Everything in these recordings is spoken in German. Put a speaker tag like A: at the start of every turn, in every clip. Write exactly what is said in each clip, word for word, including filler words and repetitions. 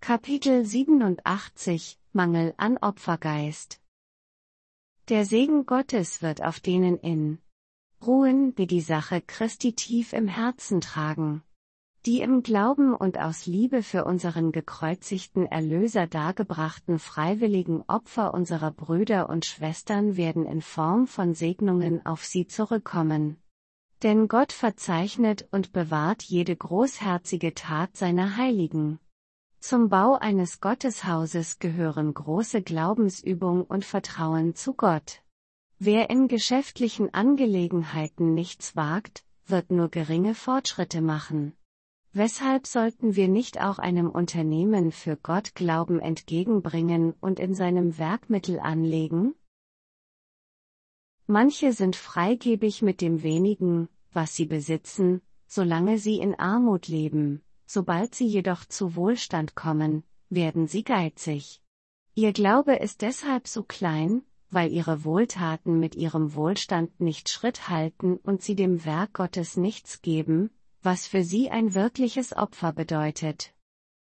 A: Kapitel siebenundachtzig Mangel an Opfergeist. Der Segen Gottes wird auf denen in ruhen, die die Sache Christi tief im Herzen tragen, die im Glauben und aus Liebe für unseren gekreuzigten Erlöser dargebrachten freiwilligen Opfer unserer Brüder und Schwestern werden in Form von Segnungen auf sie zurückkommen. Denn Gott verzeichnet und bewahrt jede großherzige Tat seiner Heiligen. Zum Bau eines Gotteshauses gehören große Glaubensübung und Vertrauen zu Gott. Wer in geschäftlichen Angelegenheiten nichts wagt, wird nur geringe Fortschritte machen. Weshalb sollten wir nicht auch einem Unternehmen für Gott Glauben entgegenbringen und in seinem Werk Mittel anlegen? Manche sind freigebig mit dem wenigen, was sie besitzen, solange sie in Armut leben. Sobald sie jedoch zu Wohlstand kommen, werden sie geizig. Ihr Glaube ist deshalb so klein, weil ihre Wohltaten mit ihrem Wohlstand nicht Schritt halten und sie dem Werk Gottes nichts geben, was für sie ein wirkliches Opfer bedeutet.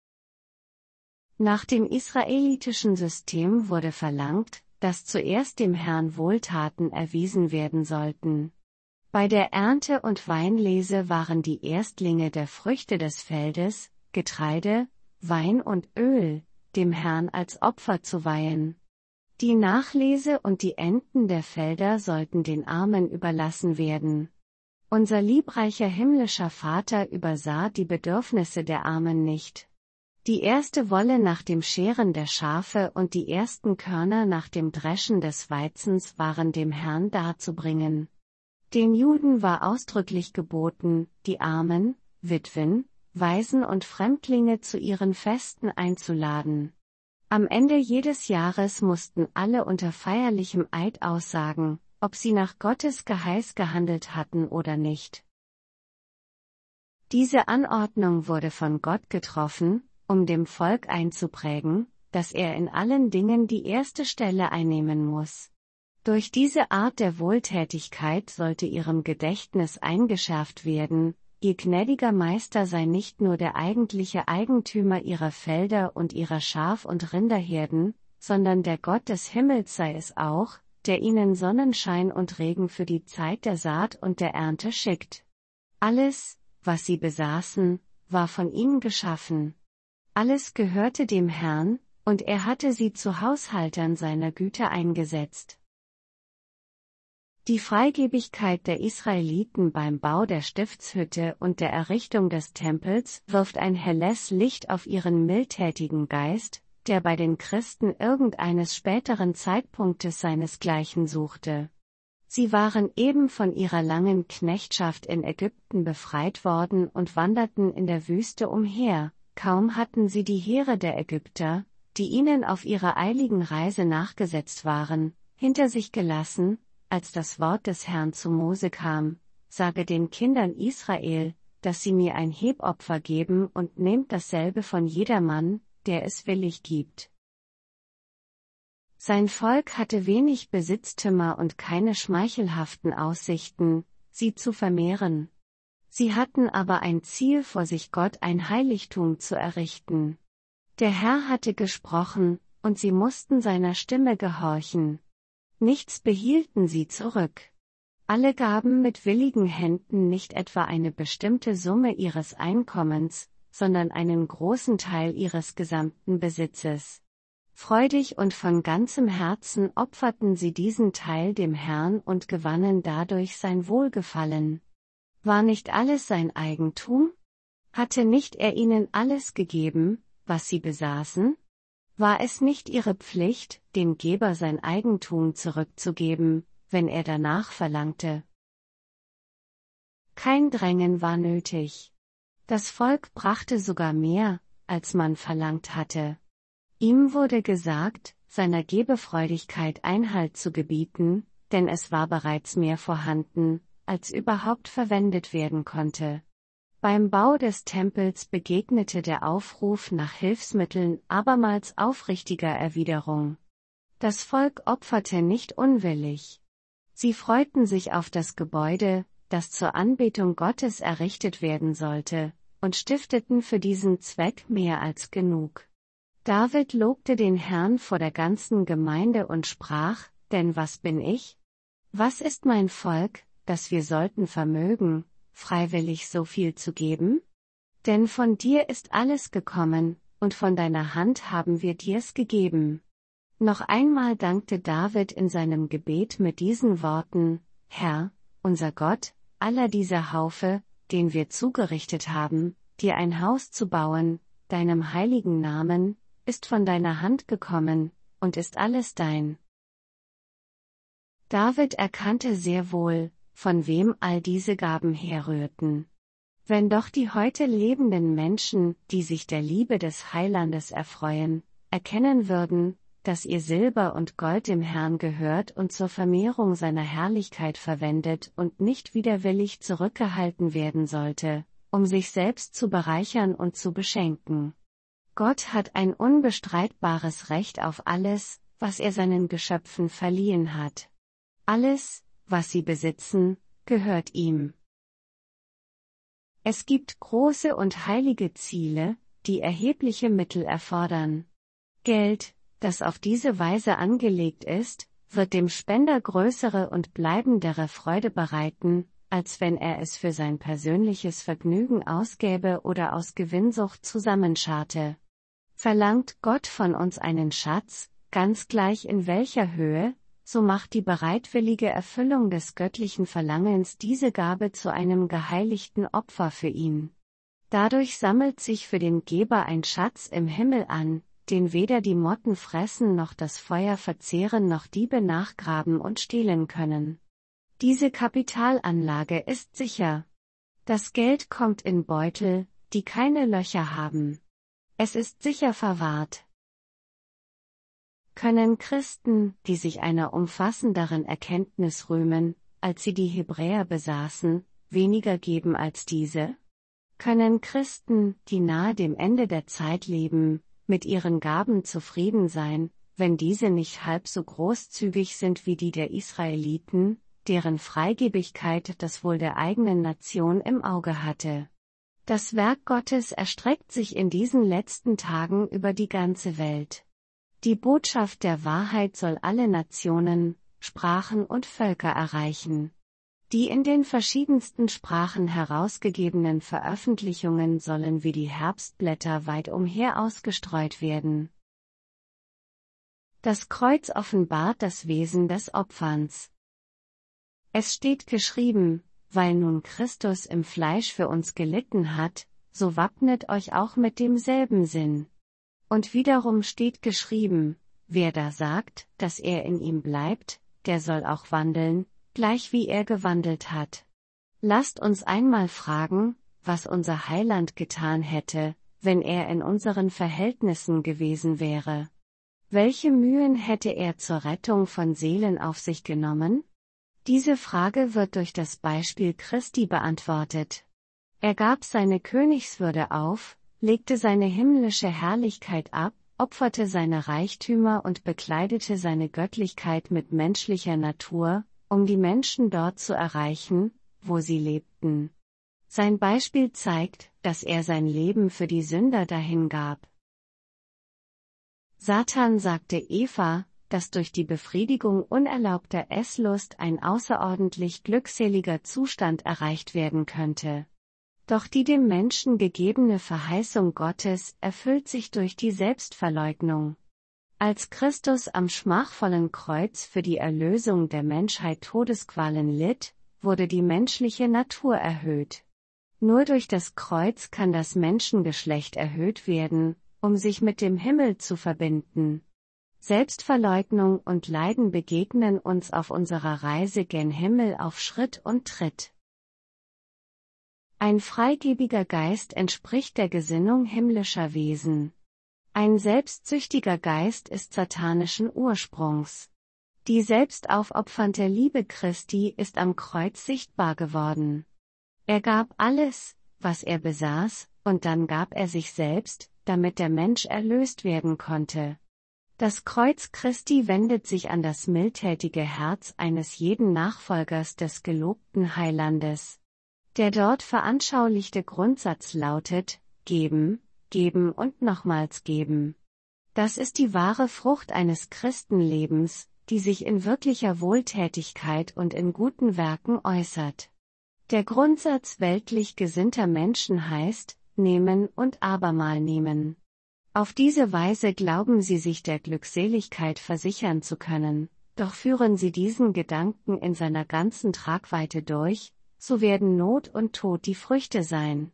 A: Nach dem israelitischen System wurde verlangt, dass zuerst dem Herrn Wohltaten erwiesen werden sollten. Bei der Ernte und Weinlese waren die Erstlinge der Früchte des Feldes, Getreide, Wein und Öl, dem Herrn als Opfer zu weihen. Die Nachlese und die Ernten der Felder sollten den Armen überlassen werden. Unser liebreicher himmlischer Vater übersah die Bedürfnisse der Armen nicht. Die erste Wolle nach dem Scheren der Schafe und die ersten Körner nach dem Dreschen des Weizens waren dem Herrn darzubringen. Den Juden war ausdrücklich geboten, die Armen, Witwen, Waisen und Fremdlinge zu ihren Festen einzuladen. Am Ende jedes Jahres mussten alle unter feierlichem Eid aussagen, ob sie nach Gottes Geheiß gehandelt hatten oder nicht. Diese Anordnung wurde von Gott getroffen, um dem Volk einzuprägen, dass er in allen Dingen die erste Stelle einnehmen muss. Durch diese Art der Wohltätigkeit sollte ihrem Gedächtnis eingeschärft werden, ihr gnädiger Meister sei nicht nur der eigentliche Eigentümer ihrer Felder und ihrer Schaf- und Rinderherden, sondern der Gott des Himmels sei es auch, der ihnen Sonnenschein und Regen für die Zeit der Saat und der Ernte schickt. Alles, was sie besaßen, war von ihm geschaffen. Alles gehörte dem Herrn, und er hatte sie zu Haushaltern seiner Güter eingesetzt. Die Freigebigkeit der Israeliten beim Bau der Stiftshütte und der Errichtung des Tempels wirft ein helles Licht auf ihren mildtätigen Geist, der bei den Christen irgendeines späteren Zeitpunktes seinesgleichen suchte. Sie waren eben von ihrer langen Knechtschaft in Ägypten befreit worden und wanderten in der Wüste umher, kaum hatten sie die Heere der Ägypter, die ihnen auf ihrer eiligen Reise nachgesetzt waren, hinter sich gelassen, als das Wort des Herrn zu Mose kam: Sage den Kindern Israel, dass sie mir ein Hebopfer geben und nehmt dasselbe von jedermann, der es willig gibt. Sein Volk hatte wenig Besitztümer und keine schmeichelhaften Aussichten, sie zu vermehren. Sie hatten aber ein Ziel vor sich, Gott ein Heiligtum zu errichten. Der Herr hatte gesprochen, und sie mussten seiner Stimme gehorchen. Nichts behielten sie zurück. Alle gaben mit willigen Händen nicht etwa eine bestimmte Summe ihres Einkommens, sondern einen großen Teil ihres gesamten Besitzes. Freudig und von ganzem Herzen opferten sie diesen Teil dem Herrn und gewannen dadurch sein Wohlgefallen. War nicht alles sein Eigentum? Hatte nicht er ihnen alles gegeben, was sie besaßen? War es nicht ihre Pflicht, dem Geber sein Eigentum zurückzugeben, wenn er danach verlangte? Kein Drängen war nötig. Das Volk brachte sogar mehr, als man verlangt hatte. Ihm wurde gesagt, seiner Gebefreudigkeit Einhalt zu gebieten, denn es war bereits mehr vorhanden, als überhaupt verwendet werden konnte. Beim Bau des Tempels begegnete der Aufruf nach Hilfsmitteln abermals aufrichtiger Erwiderung. Das Volk opferte nicht unwillig. Sie freuten sich auf das Gebäude, das zur Anbetung Gottes errichtet werden sollte, und stifteten für diesen Zweck mehr als genug. David lobte den Herrn vor der ganzen Gemeinde und sprach: Denn was bin ich? Was ist mein Volk, dass wir sollten vermögen, freiwillig so viel zu geben? Denn von dir ist alles gekommen, und von deiner Hand haben wir dir's gegeben. Noch einmal dankte David in seinem Gebet mit diesen Worten: Herr, unser Gott, aller dieser Haufe, den wir zugerichtet haben, dir ein Haus zu bauen, deinem heiligen Namen, ist von deiner Hand gekommen, und ist alles dein. David erkannte sehr wohl, von wem all diese Gaben herrührten. Wenn doch die heute lebenden Menschen, die sich der Liebe des Heilandes erfreuen, erkennen würden, dass ihr Silber und Gold dem Herrn gehört und zur Vermehrung seiner Herrlichkeit verwendet und nicht widerwillig zurückgehalten werden sollte, um sich selbst zu bereichern und zu beschenken. Gott hat ein unbestreitbares Recht auf alles, was er seinen Geschöpfen verliehen hat. Alles, was sie besitzen, gehört ihm. Es gibt große und heilige Ziele, die erhebliche Mittel erfordern. Geld, das auf diese Weise angelegt ist, wird dem Spender größere und bleibendere Freude bereiten, als wenn er es für sein persönliches Vergnügen ausgäbe oder aus Gewinnsucht zusammenscharte. Verlangt Gott von uns einen Schatz, ganz gleich in welcher Höhe, so macht die bereitwillige Erfüllung des göttlichen Verlangens diese Gabe zu einem geheiligten Opfer für ihn. Dadurch sammelt sich für den Geber ein Schatz im Himmel an, den weder die Motten fressen noch das Feuer verzehren noch Diebe nachgraben und stehlen können. Diese Kapitalanlage ist sicher. Das Geld kommt in Beutel, die keine Löcher haben. Es ist sicher verwahrt. Können Christen, die sich einer umfassenderen Erkenntnis rühmen, als sie die Hebräer besaßen, weniger geben als diese? Können Christen, die nahe dem Ende der Zeit leben, mit ihren Gaben zufrieden sein, wenn diese nicht halb so großzügig sind wie die der Israeliten, deren Freigebigkeit das Wohl der eigenen Nation im Auge hatte? Das Werk Gottes erstreckt sich in diesen letzten Tagen über die ganze Welt. Die Botschaft der Wahrheit soll alle Nationen, Sprachen und Völker erreichen. Die in den verschiedensten Sprachen herausgegebenen Veröffentlichungen sollen wie die Herbstblätter weit umher ausgestreut werden. Das Kreuz offenbart das Wesen des Opferns. Es steht geschrieben: Weil nun Christus im Fleisch für uns gelitten hat, so wappnet euch auch mit demselben Sinn. Und wiederum steht geschrieben: Wer da sagt, dass er in ihm bleibt, der soll auch wandeln, gleich wie er gewandelt hat. Lasst uns einmal fragen, was unser Heiland getan hätte, wenn er in unseren Verhältnissen gewesen wäre. Welche Mühen hätte er zur Rettung von Seelen auf sich genommen? Diese Frage wird durch das Beispiel Christi beantwortet. Er gab seine Königswürde auf, legte seine himmlische Herrlichkeit ab, opferte seine Reichtümer und bekleidete seine Göttlichkeit mit menschlicher Natur, um die Menschen dort zu erreichen, wo sie lebten. Sein Beispiel zeigt, dass er sein Leben für die Sünder dahingab. Satan sagte Eva, dass durch die Befriedigung unerlaubter Esslust ein außerordentlich glückseliger Zustand erreicht werden könnte. Doch die dem Menschen gegebene Verheißung Gottes erfüllt sich durch die Selbstverleugnung. Als Christus am schmachvollen Kreuz für die Erlösung der Menschheit Todesqualen litt, wurde die menschliche Natur erhöht. Nur durch das Kreuz kann das Menschengeschlecht erhöht werden, um sich mit dem Himmel zu verbinden. Selbstverleugnung und Leiden begegnen uns auf unserer Reise gen Himmel auf Schritt und Tritt. Ein freigebiger Geist entspricht der Gesinnung himmlischer Wesen. Ein selbstsüchtiger Geist ist satanischen Ursprungs. Die selbstaufopfernde Liebe Christi ist am Kreuz sichtbar geworden. Er gab alles, was er besaß, und dann gab er sich selbst, damit der Mensch erlöst werden konnte. Das Kreuz Christi wendet sich an das mildtätige Herz eines jeden Nachfolgers des gelobten Heilandes. Der dort veranschaulichte Grundsatz lautet: Geben, geben und nochmals geben. Das ist die wahre Frucht eines Christenlebens, die sich in wirklicher Wohltätigkeit und in guten Werken äußert. Der Grundsatz weltlich gesinnter Menschen heißt, nehmen und abermal nehmen. Auf diese Weise glauben sie sich der Glückseligkeit versichern zu können, doch führen sie diesen Gedanken in seiner ganzen Tragweite durch, so werden Not und Tod die Früchte sein.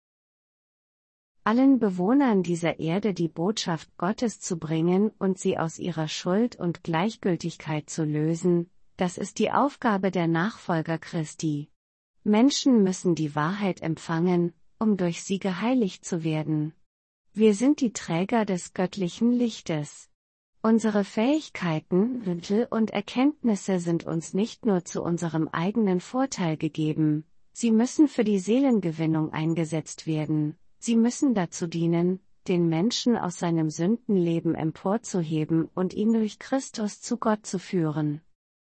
A: Allen Bewohnern dieser Erde die Botschaft Gottes zu bringen und sie aus ihrer Schuld und Gleichgültigkeit zu lösen, das ist die Aufgabe der Nachfolger Christi. Menschen müssen die Wahrheit empfangen, um durch sie geheiligt zu werden. Wir sind die Träger des göttlichen Lichtes. Unsere Fähigkeiten, Mittel und Erkenntnisse sind uns nicht nur zu unserem eigenen Vorteil gegeben, sie müssen für die Seelengewinnung eingesetzt werden. Sie müssen dazu dienen, den Menschen aus seinem Sündenleben emporzuheben und ihn durch Christus zu Gott zu führen.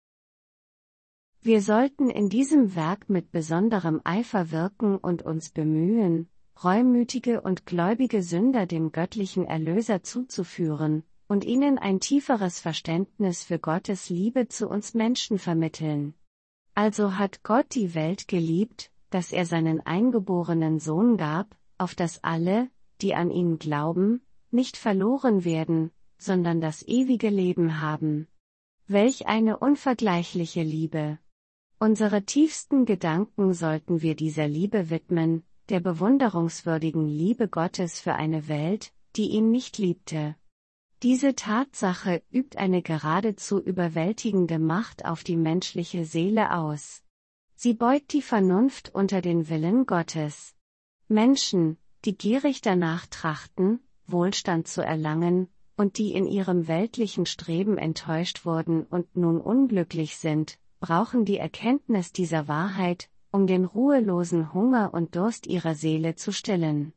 A: Wir sollten in diesem Werk mit besonderem Eifer wirken und uns bemühen, reumütige und gläubige Sünder dem göttlichen Erlöser zuzuführen und ihnen ein tieferes Verständnis für Gottes Liebe zu uns Menschen vermitteln. Also hat Gott die Welt geliebt, dass er seinen eingeborenen Sohn gab, auf dass alle, die an ihn glauben, nicht verloren werden, sondern das ewige Leben haben. Welch eine unvergleichliche Liebe! Unsere tiefsten Gedanken sollten wir dieser Liebe widmen, der bewunderungswürdigen Liebe Gottes für eine Welt, die ihn nicht liebte. Diese Tatsache übt eine geradezu überwältigende Macht auf die menschliche Seele aus. Sie beugt die Vernunft unter den Willen Gottes. Menschen, die gierig danach trachten, Wohlstand zu erlangen, und die in ihrem weltlichen Streben enttäuscht wurden und nun unglücklich sind, brauchen die Erkenntnis dieser Wahrheit, um den ruhelosen Hunger und Durst ihrer Seele zu stillen.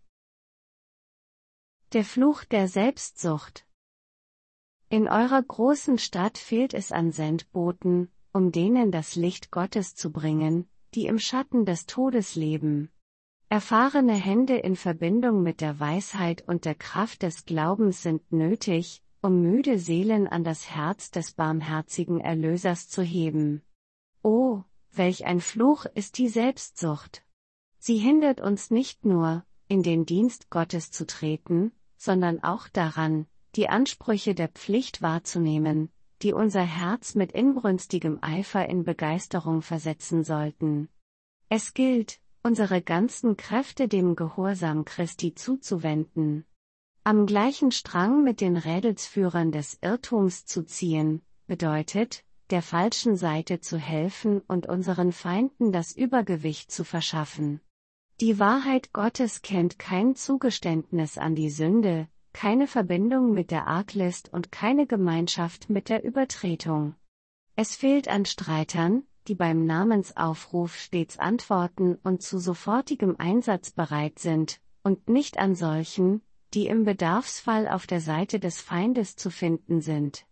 A: Der Fluch der Selbstsucht. In eurer großen Stadt fehlt es an Sendboten, um denen das Licht Gottes zu bringen, die im Schatten des Todes leben. Erfahrene Hände in Verbindung mit der Weisheit und der Kraft des Glaubens sind nötig, um müde Seelen an das Herz des barmherzigen Erlösers zu heben. Oh, welch ein Fluch ist die Selbstsucht! Sie hindert uns nicht nur, in den Dienst Gottes zu treten, sondern auch daran, die Ansprüche der Pflicht wahrzunehmen, die unser Herz mit inbrünstigem Eifer in Begeisterung versetzen sollten. Es gilt, unsere ganzen Kräfte dem Gehorsam Christi zuzuwenden. Am gleichen Strang mit den Rädelsführern des Irrtums zu ziehen, bedeutet, der falschen Seite zu helfen und unseren Feinden das Übergewicht zu verschaffen. Die Wahrheit Gottes kennt kein Zugeständnis an die Sünde, keine Verbindung mit der Arglist und keine Gemeinschaft mit der Übertretung. Es fehlt an Streitern, die beim Namensaufruf stets antworten und zu sofortigem Einsatz bereit sind, und nicht an solchen, die im Bedarfsfall auf der Seite des Feindes zu finden sind.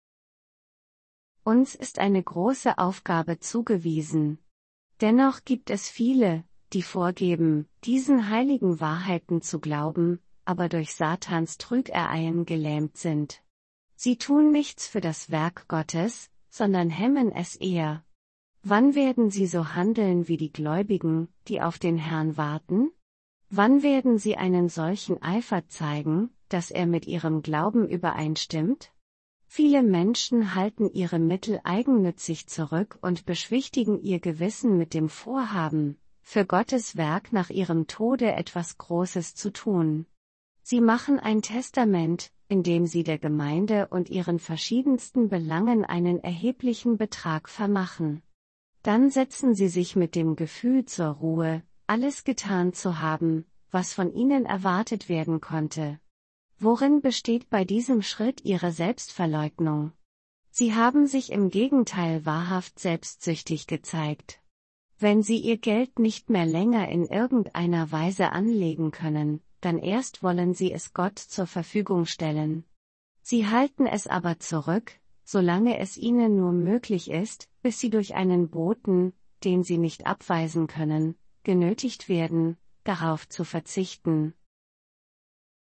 A: Uns ist eine große Aufgabe zugewiesen. Dennoch gibt es viele, die vorgeben, diesen heiligen Wahrheiten zu glauben, aber durch Satans Trügereien gelähmt sind. Sie tun nichts für das Werk Gottes, sondern hemmen es eher. Wann werden sie so handeln wie die Gläubigen, die auf den Herrn warten? Wann werden sie einen solchen Eifer zeigen, dass er mit ihrem Glauben übereinstimmt? Viele Menschen halten ihre Mittel eigennützig zurück und beschwichtigen ihr Gewissen mit dem Vorhaben, für Gottes Werk nach ihrem Tode etwas Großes zu tun. Sie machen ein Testament, in dem sie der Gemeinde und ihren verschiedensten Belangen einen erheblichen Betrag vermachen. Dann setzen sie sich mit dem Gefühl zur Ruhe, alles getan zu haben, was von ihnen erwartet werden konnte. Worin besteht bei diesem Schritt ihre Selbstverleugnung? Sie haben sich im Gegenteil wahrhaft selbstsüchtig gezeigt. Wenn sie ihr Geld nicht mehr länger in irgendeiner Weise anlegen können, dann erst wollen sie es Gott zur Verfügung stellen. Sie halten es aber zurück, solange es ihnen nur möglich ist, bis sie durch einen Boten, den sie nicht abweisen können, genötigt werden, darauf zu verzichten.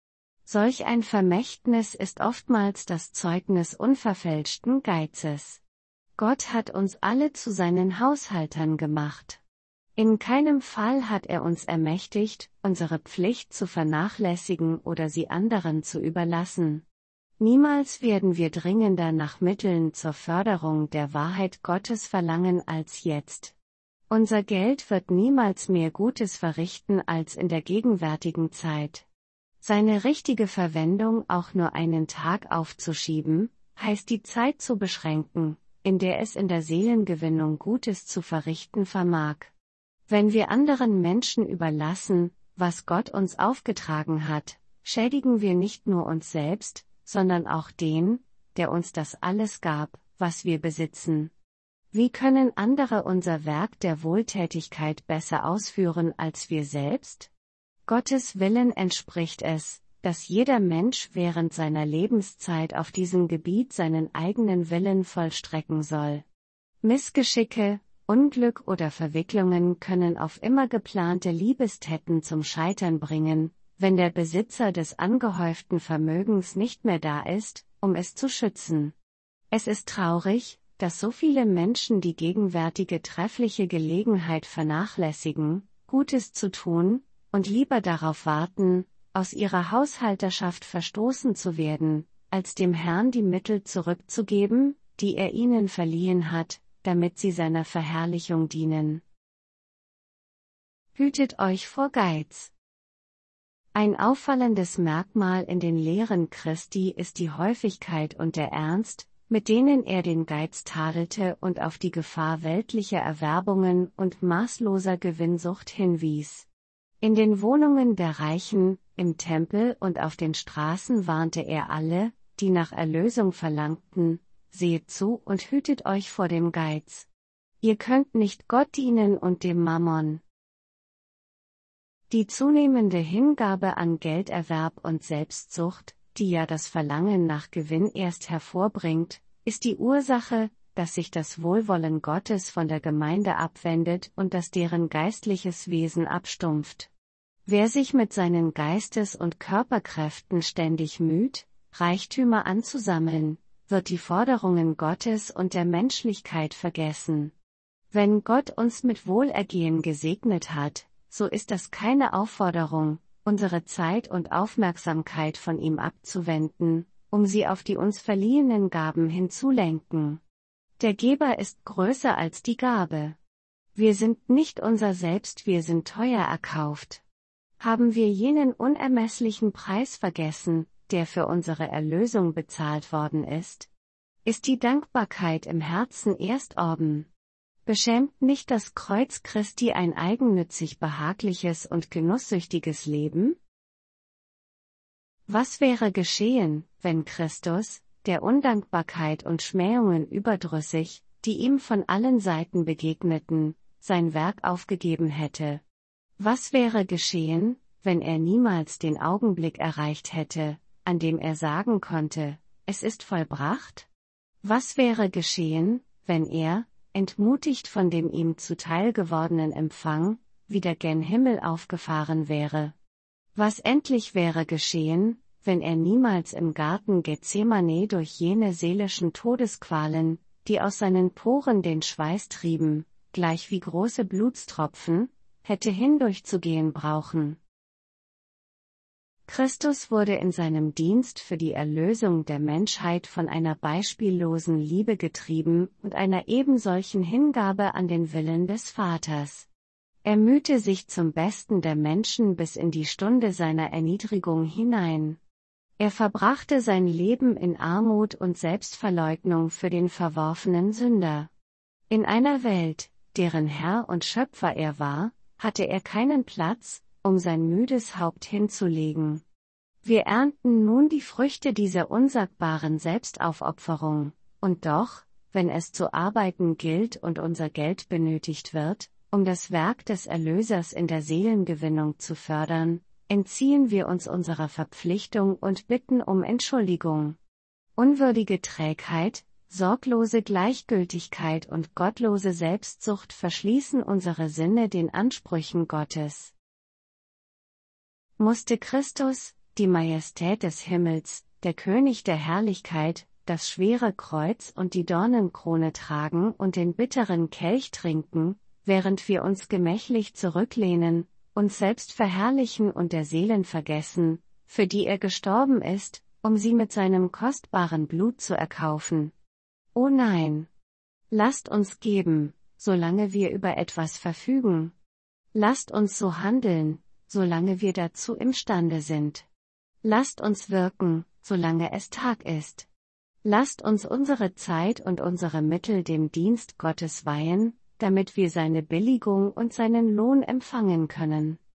A: Solch ein Vermächtnis ist oftmals das Zeugnis unverfälschten Geizes. Gott hat uns alle zu seinen Haushaltern gemacht. In keinem Fall hat er uns ermächtigt, unsere Pflicht zu vernachlässigen oder sie anderen zu überlassen. Niemals werden wir dringender nach Mitteln zur Förderung der Wahrheit Gottes verlangen als jetzt. Unser Geld wird niemals mehr Gutes verrichten als in der gegenwärtigen Zeit. Seine richtige Verwendung auch nur einen Tag aufzuschieben, heißt die Zeit zu beschränken, in der es in der Seelengewinnung Gutes zu verrichten vermag. Wenn wir anderen Menschen überlassen, was Gott uns aufgetragen hat, schädigen wir nicht nur uns selbst, sondern auch den, der uns das alles gab, was wir besitzen. Wie können andere unser Werk der Wohltätigkeit besser ausführen als wir selbst? Gottes Willen entspricht es, dass jeder Mensch während seiner Lebenszeit auf diesem Gebiet seinen eigenen Willen vollstrecken soll. Missgeschicke, Unglück oder Verwicklungen können auf immer geplante Liebestäten zum Scheitern bringen, wenn der Besitzer des angehäuften Vermögens nicht mehr da ist, um es zu schützen. Es ist traurig, dass so viele Menschen die gegenwärtige treffliche Gelegenheit vernachlässigen, Gutes zu tun, und lieber darauf warten, aus ihrer Haushalterschaft verstoßen zu werden, als dem Herrn die Mittel zurückzugeben, die er ihnen verliehen hat, damit sie seiner Verherrlichung dienen. Hütet euch vor Geiz. Ein auffallendes Merkmal in den Lehren Christi ist die Häufigkeit und der Ernst, mit denen er den Geiz tadelte und auf die Gefahr weltlicher Erwerbungen und maßloser Gewinnsucht hinwies. In den Wohnungen der Reichen, im Tempel und auf den Straßen warnte er alle, die nach Erlösung verlangten: Seht zu und hütet euch vor dem Geiz. Ihr könnt nicht Gott dienen und dem Mammon. Die zunehmende Hingabe an Gelderwerb und Selbstsucht, die ja das Verlangen nach Gewinn erst hervorbringt, ist die Ursache, dass sich das Wohlwollen Gottes von der Gemeinde abwendet und dass deren geistliches Wesen abstumpft. Wer sich mit seinen Geistes- und Körperkräften ständig müht, Reichtümer anzusammeln, wird die Forderungen Gottes und der Menschlichkeit vergessen. Wenn Gott uns mit Wohlergehen gesegnet hat, so ist das keine Aufforderung, unsere Zeit und Aufmerksamkeit von ihm abzuwenden, um sie auf die uns verliehenen Gaben hinzulenken. Der Geber ist größer als die Gabe. Wir sind nicht unser Selbst, wir sind teuer erkauft. Haben wir jenen unermesslichen Preis vergessen, der für unsere Erlösung bezahlt worden ist? Ist die Dankbarkeit im Herzen Erstorden? Beschämt nicht das Kreuz Christi ein eigennützig behagliches und genusssüchtiges Leben? Was wäre geschehen, wenn Christus, der Undankbarkeit und Schmähungen überdrüssig, die ihm von allen Seiten begegneten, sein Werk aufgegeben hätte? Was wäre geschehen, wenn er niemals den Augenblick erreicht hätte, an dem er sagen konnte: Es ist vollbracht? Was wäre geschehen, wenn er, entmutigt von dem ihm zuteil gewordenen Empfang, wieder gen Himmel aufgefahren wäre? Was endlich wäre geschehen, wenn er niemals im Garten Gethsemane durch jene seelischen Todesqualen, die aus seinen Poren den Schweiß trieben, gleich wie große Blutstropfen, hätte hindurchzugehen brauchen? Christus wurde in seinem Dienst für die Erlösung der Menschheit von einer beispiellosen Liebe getrieben und einer ebensolchen Hingabe an den Willen des Vaters. Er mühte sich zum Besten der Menschen bis in die Stunde seiner Erniedrigung hinein. Er verbrachte sein Leben in Armut und Selbstverleugnung für den verworfenen Sünder. In einer Welt, deren Herr und Schöpfer er war, hatte er keinen Platz, um sein müdes Haupt hinzulegen. Wir ernten nun die Früchte dieser unsagbaren Selbstaufopferung, und doch, wenn es zu arbeiten gilt und unser Geld benötigt wird, um das Werk des Erlösers in der Seelengewinnung zu fördern, entziehen wir uns unserer Verpflichtung und bitten um Entschuldigung. Unwürdige Trägheit, sorglose Gleichgültigkeit und gottlose Selbstsucht verschließen unsere Sinne den Ansprüchen Gottes. Musste Christus, die Majestät des Himmels, der König der Herrlichkeit, das schwere Kreuz und die Dornenkrone tragen und den bitteren Kelch trinken, während wir uns gemächlich zurücklehnen, uns selbst verherrlichen und der Seelen vergessen, für die er gestorben ist, um sie mit seinem kostbaren Blut zu erkaufen. Oh nein! Lasst uns geben, solange wir über etwas verfügen. Lasst uns so handeln, solange wir dazu imstande sind. Lasst uns wirken, solange es Tag ist. Lasst uns unsere Zeit und unsere Mittel dem Dienst Gottes weihen, damit wir seine Billigung und seinen Lohn empfangen können.